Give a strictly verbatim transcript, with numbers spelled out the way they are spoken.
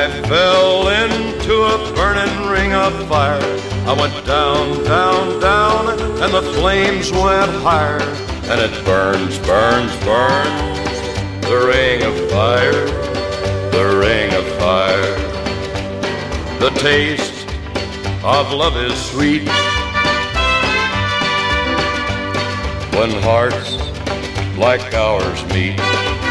I fell into a burning ring of fire. I went down, down, down, and the flames went higher. And it burns, burns, burns, the ring of fire, the ring of fire. The taste of love is sweet when hearts like ours meet.